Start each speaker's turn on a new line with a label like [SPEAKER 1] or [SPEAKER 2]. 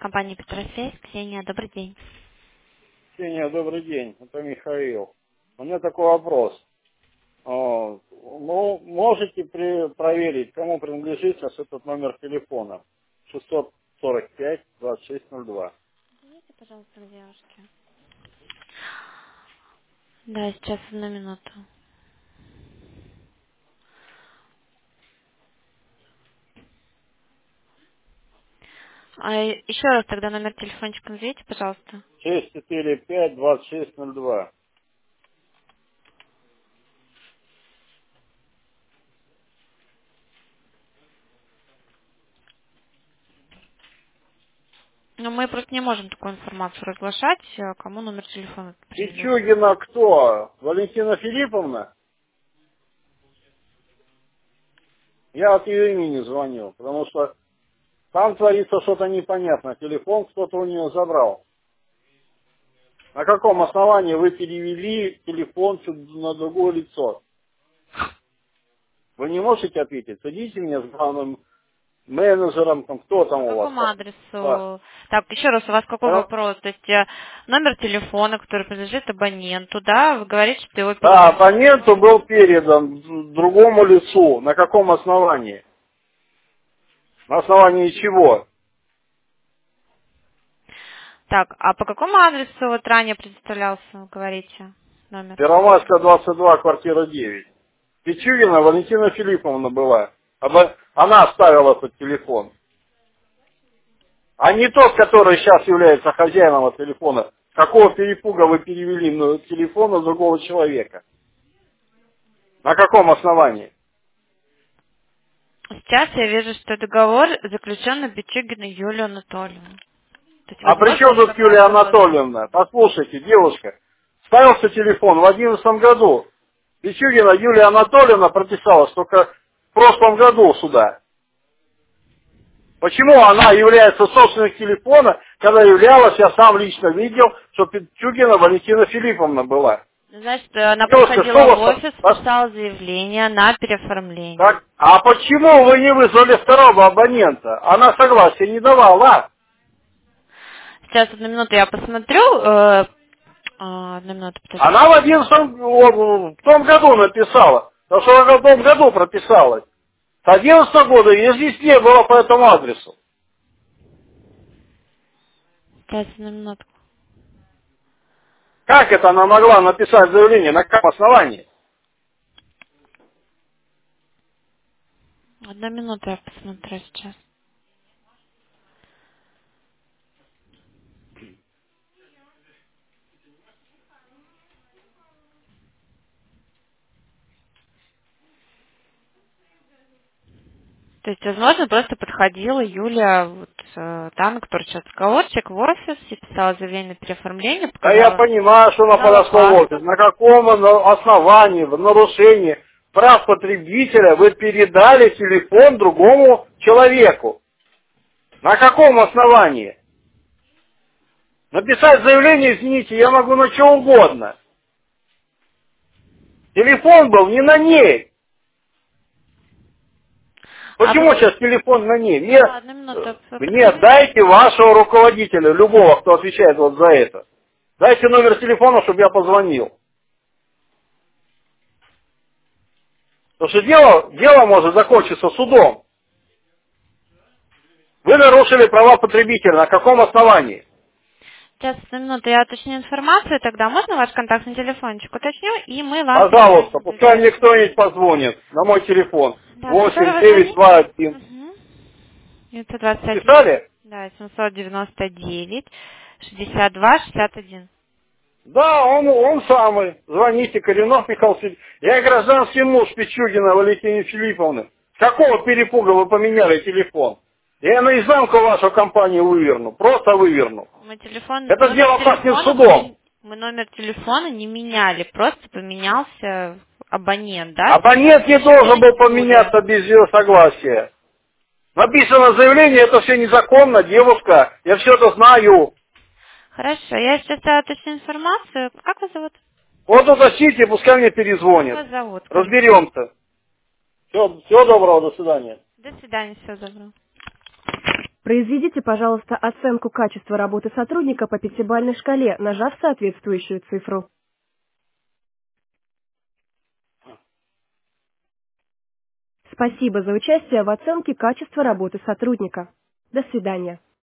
[SPEAKER 1] Компания Петросвязь, Ксения, добрый день.
[SPEAKER 2] Ксения, добрый день. Это Михаил. У меня такой вопрос. Можете проверить, кому принадлежит сейчас этот номер телефона? 645-2602.
[SPEAKER 1] Извините, пожалуйста, к девушке. Да, сейчас одну минуту. Еще раз тогда номер телефончика назовите, пожалуйста.
[SPEAKER 2] 645-2602.
[SPEAKER 1] Но мы просто не можем такую информацию разглашать, кому номер телефона принадлежит.
[SPEAKER 2] Пичугина кто? Валентина Филипповна? Я от ее имени звоню, потому что там творится что-то непонятное. Телефон кто-то у нее забрал. На каком основании вы перевели телефон на другое лицо? Вы не можете ответить? Садите меня с главным менеджером, там, кто там
[SPEAKER 1] По
[SPEAKER 2] у вас
[SPEAKER 1] какому
[SPEAKER 2] там. Да.
[SPEAKER 1] адресу? Так, еще раз, у вас какой
[SPEAKER 2] Да,
[SPEAKER 1] вопрос? То есть номер телефона, который принадлежит абоненту, да? Вы говорите, что его
[SPEAKER 2] да,
[SPEAKER 1] перевели.
[SPEAKER 2] абоненту был передан другому лицу. На каком основании? На основании чего?
[SPEAKER 1] Так, а по какому адресу вот ранее предоставлялся, вы говорите, номер?
[SPEAKER 2] Первомайская, 22, квартира 9. Пичугина Валентина Филипповна была. Она оставила этот телефон. А не тот, который сейчас является хозяином этого телефона. Какого перепуга вы перевели на телефон на другого человека? На каком основании?
[SPEAKER 1] Сейчас я вижу, что договор заключен на Пичугину Юлию Анатольевну. То есть,
[SPEAKER 2] А при
[SPEAKER 1] возможно,
[SPEAKER 2] чем
[SPEAKER 1] не
[SPEAKER 2] тут Юлия
[SPEAKER 1] согласны в офис.
[SPEAKER 2] Анатольевна? Послушайте, девушка, ставился телефон в 2011 году. Пичугина Юлия Анатольевна прописалась только в прошлом году сюда. Почему она является собственником телефона, когда являлась, я сам лично видел, что Пичугина Валентина Филипповна была.
[SPEAKER 1] Значит, она
[SPEAKER 2] Девушка, что
[SPEAKER 1] приходила
[SPEAKER 2] у
[SPEAKER 1] в
[SPEAKER 2] вас
[SPEAKER 1] офис,
[SPEAKER 2] там?
[SPEAKER 1] писала заявление на переоформление.
[SPEAKER 2] Так, а почему вы не вызвали второго абонента? Она согласия не давала.
[SPEAKER 1] Сейчас, одну минуту, я посмотрю. Одну минуту, подождите.
[SPEAKER 2] Она в том году написала. Потому что она в том году прописалась. С 11 года ее здесь не было по этому адресу.
[SPEAKER 1] Сейчас, одну минутку.
[SPEAKER 2] Как это она могла написать заявление? На каком основании?
[SPEAKER 1] Одну минуту я посмотрю сейчас. То есть, возможно, просто подходила Юля, вот, та, на которой сейчас разговорчик, в офис и писала заявление на переоформление,
[SPEAKER 2] Да я
[SPEAKER 1] показала
[SPEAKER 2] понимаю, что она подошла в офис.
[SPEAKER 1] паспорт.
[SPEAKER 2] На каком основании, в нарушении прав потребителя вы передали телефон другому человеку? На каком основании? Написать заявление, извините, я могу на что угодно. Телефон был не на ней.
[SPEAKER 1] А
[SPEAKER 2] Почему сейчас телефон на ней?
[SPEAKER 1] да, одну минуту,
[SPEAKER 2] Мне
[SPEAKER 1] подождите.
[SPEAKER 2] дайте вашего руководителя, любого, кто отвечает вот за это. Дайте номер телефона, чтобы я позвонил. Потому что дело может закончиться судом. Вы нарушили права потребителя. На каком основании?
[SPEAKER 1] Сейчас, одну минуту, я уточню информацию, тогда можно ваш контактный телефончик уточню, и мы вам
[SPEAKER 2] Пожалуйста,
[SPEAKER 1] перезвоним в
[SPEAKER 2] пускай мне
[SPEAKER 1] ближайшее
[SPEAKER 2] кто-нибудь
[SPEAKER 1] время.
[SPEAKER 2] позвонит на мой телефон.
[SPEAKER 1] Да, с которого вы звоните?
[SPEAKER 2] 8921.
[SPEAKER 1] Угу. 921,
[SPEAKER 2] Писали?
[SPEAKER 1] да, 799, 62, 61.
[SPEAKER 2] Да, он самый. Звоните, Коренов Михаил Филиппович. Я гражданский муж Пичугина Валентины Филипповны. С какого перепуга вы поменяли телефон? Я наизнанку вашу компанию выверну. Просто выверну.
[SPEAKER 1] Мы телефон,
[SPEAKER 2] Это
[SPEAKER 1] номер
[SPEAKER 2] дело пахнет
[SPEAKER 1] телефона
[SPEAKER 2] судом.
[SPEAKER 1] мы номер телефона не меняли, просто поменялся абонент, да?
[SPEAKER 2] Абонент не должен
[SPEAKER 1] Появилась
[SPEAKER 2] был
[SPEAKER 1] Юлия.
[SPEAKER 2] поменяться без ее согласия. Написано заявление, это все незаконно, девушка. Я все это знаю.
[SPEAKER 1] Хорошо, я сейчас уточню информацию. Как вас зовут?
[SPEAKER 2] Вот уточните, пускай мне
[SPEAKER 1] Как
[SPEAKER 2] перезвонят.
[SPEAKER 1] вас зовут? Скажите.
[SPEAKER 2] Разберемся. Всего доброго, до свидания.
[SPEAKER 1] До свидания, всего доброго.
[SPEAKER 3] Произведите, пожалуйста, оценку качества работы сотрудника по пятибалльной шкале, нажав соответствующую цифру. Спасибо за участие в оценке качества работы сотрудника. До свидания.